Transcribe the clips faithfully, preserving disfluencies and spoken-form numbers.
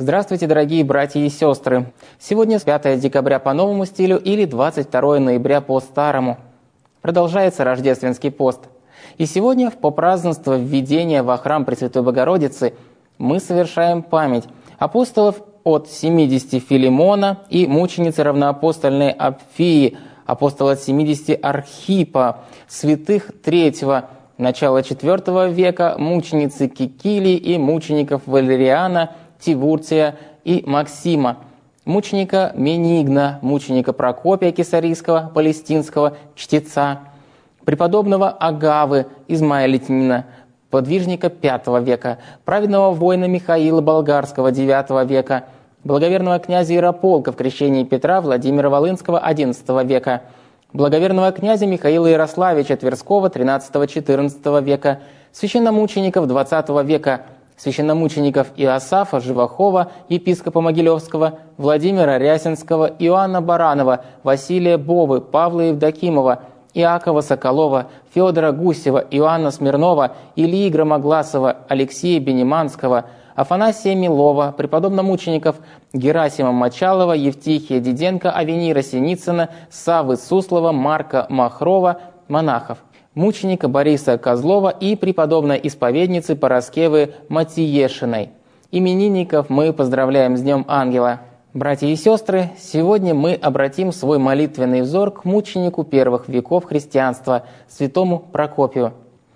Здравствуйте, дорогие братья и сестры! Сегодня пятое декабря по новому стилю или двадцать второе ноября по старому. Продолжается рождественский пост. И сегодня в попразднество введения во храм Пресвятой Богородицы мы совершаем память апостолов от семидесяти Филимона и мученицы равноапостольной Апфии, апостола от семидесяти Архипа, святых третьего, начала четвертого века, мученицы Кикилии и мучеников Валериана, Тивурция и Максима, мученика Менигна, мученика Прокопия Кесарийского, палестинского чтеца, преподобного Агавы, Измаилитянина, подвижника пятого века, праведного воина Михаила Болгарского девятого века, благоверного князя Ярополка в крещении Петра Владимира Волынского одиннадцатого века, благоверного князя Михаила Ярославича Тверского тринадцатого-четырнадцатого века, священномучеников двадцатого века, священномучеников Иосафа Живохова, епископа Могилевского, Владимира Рясинского, Иоанна Баранова, Василия Бовы, Павла Евдокимова, Иакова Соколова, Федора Гусева, Иоанна Смирнова, Ильи Громогласова, Алексея Бенеманского, Афанасия Милова, преподобномучеников Герасима Мочалова, Евтихия Диденко, Авенира Синицына, Саввы Суслова, Марка Махрова, монахов, мученика Бориса Козлова и преподобной исповедницы Пороскевы Матиешиной. Именинников мы поздравляем с Днем Ангела. Братья и сестры, сегодня мы обратим свой молитвенный взор к мученику первых веков христианства, святому Прокопию.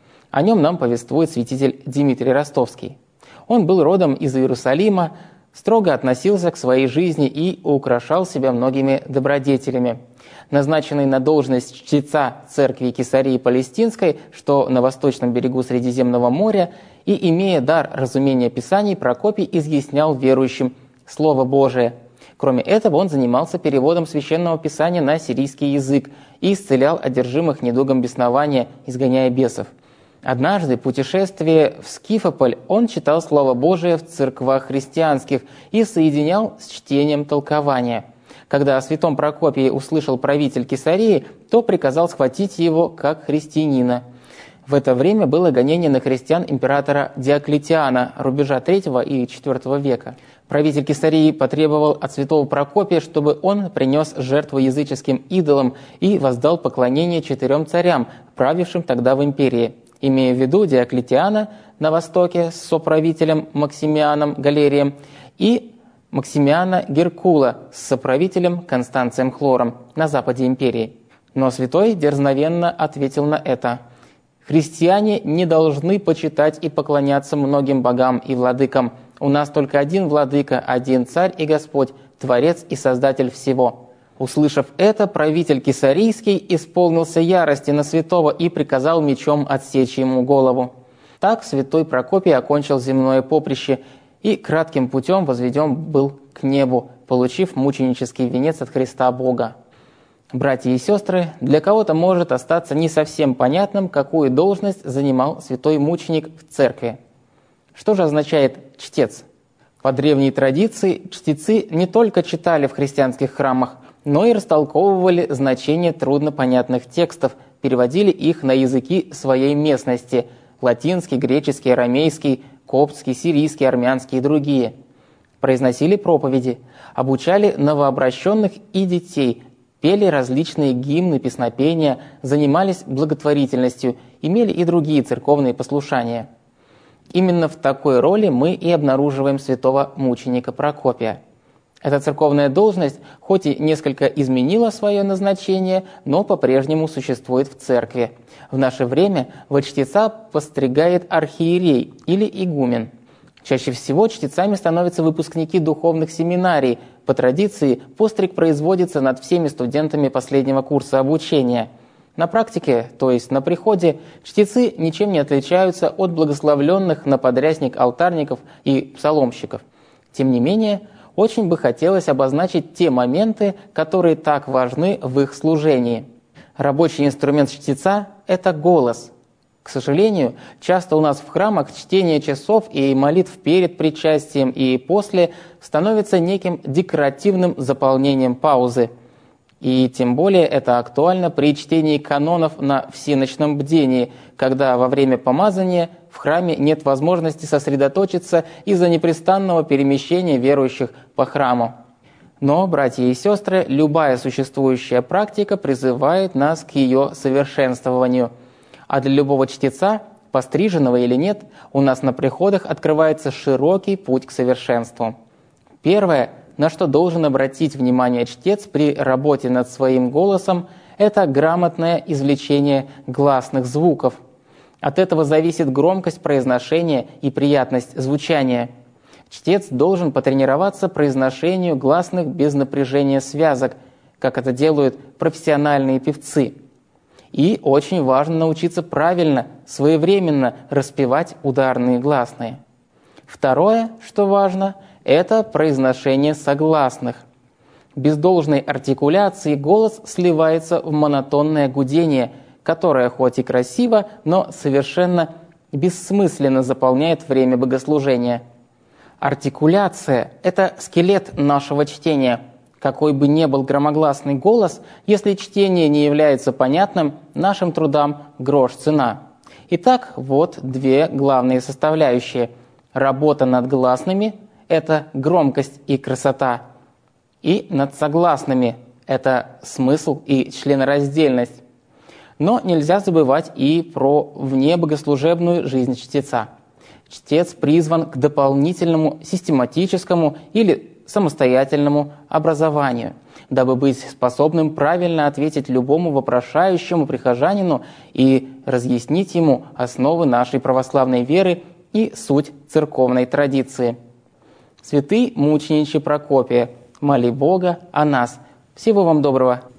О нем нам повествует святитель Дмитрий Ростовский. Он был родом из Иерусалима, строго относился к своей жизни и украшал себя многими добродетелями. Назначенный на должность чтеца церкви Кесарии Палестинской, что на восточном берегу Средиземного моря, и имея дар разумения Писаний, Прокопий изъяснял верующим Слово Божие. Кроме этого, он занимался переводом Священного Писания на сирийский язык и исцелял одержимых недугом беснования, изгоняя бесов. Однажды, путешествуя в Скифополь, он читал Слово Божие в церквах христианских и соединял с чтением толкования. Когда о святом Прокопии услышал правитель Кесарии, то приказал схватить его как христианина. В это время было гонение на христиан императора Диоклетиана, рубежа третьего и четвертого века. Правитель Кесарии потребовал от святого Прокопия, чтобы он принес жертву языческим идолам и воздал поклонение четырем царям, правившим тогда в империи, имея в виду Диоклетиана на востоке с соправителем Максимианом Галерием и Максимиана Геркула с соправителем Констанцием Хлором на западе империи. Но святой дерзновенно ответил на это: «Христиане не должны почитать и поклоняться многим богам и владыкам. У нас только один владыка, один царь и Господь, Творец и Создатель всего». Услышав это, правитель Кесарийский исполнился ярости на святого и приказал мечом отсечь ему голову. Так святой Прокопий окончил земное поприще и кратким путем возведен был к небу, получив мученический венец от Христа Бога. Братья и сестры, для кого-то может остаться не совсем понятным, какую должность занимал святой мученик в церкви. Что же означает «чтец»? По древней традиции чтецы не только читали в христианских храмах, но и растолковывали значение труднопонятных текстов, переводили их на языки своей местности – латинский, греческий, арамейский, коптский, сирийский, армянский и другие. Произносили проповеди, обучали новообращенных и детей, пели различные гимны, песнопения, занимались благотворительностью, имели и другие церковные послушания. Именно в такой роли мы и обнаруживаем святого мученика Прокопия. Эта церковная должность хоть и несколько изменила свое назначение, но по-прежнему существует в церкви. В наше время во чтеца постригает архиерей или игумен. Чаще всего чтецами становятся выпускники духовных семинарий. По традиции постриг производится над всеми студентами последнего курса обучения. На практике, то есть на приходе, чтецы ничем не отличаются от благословленных на подрясник алтарников и псаломщиков. Тем не менее, очень бы хотелось обозначить те моменты, которые так важны в их служении. Рабочий инструмент чтеца – это голос. К сожалению, часто у нас в храмах чтение часов и молитв перед причастием и после становится неким декоративным заполнением паузы. И тем более это актуально при чтении канонов на всеночном бдении, когда во время помазания в храме нет возможности сосредоточиться из-за непрестанного перемещения верующих по храму. Но, братья и сестры, любая существующая практика призывает нас к ее совершенствованию. А для любого чтеца, постриженного или нет, у нас на приходах открывается широкий путь к совершенству. Первое, на что должен обратить внимание чтец при работе над своим голосом, это грамотное извлечение гласных звуков. От этого зависит громкость произношения и приятность звучания. Чтец должен потренироваться произношению гласных без напряжения связок, как это делают профессиональные певцы. И очень важно научиться правильно, своевременно распевать ударные гласные. Второе, что важно, это произношение согласных. Без должной артикуляции голос сливается в монотонное гудение, которое хоть и красиво, но совершенно бессмысленно заполняет время богослужения. Артикуляция – это скелет нашего чтения. Какой бы ни был громогласный голос, если чтение не является понятным, нашим трудам грош цена. Итак, вот две главные составляющие. Работа над гласными – это громкость и красота. И над согласными – это смысл и членораздельность. Но нельзя забывать и про внебогослужебную жизнь чтеца. Чтец призван к дополнительному систематическому или самостоятельному образованию, дабы быть способным правильно ответить любому вопрошающему прихожанину и разъяснить ему основы нашей православной веры и суть церковной традиции. Святый мучениче Прокопие, моли Бога о нас. Всего вам доброго.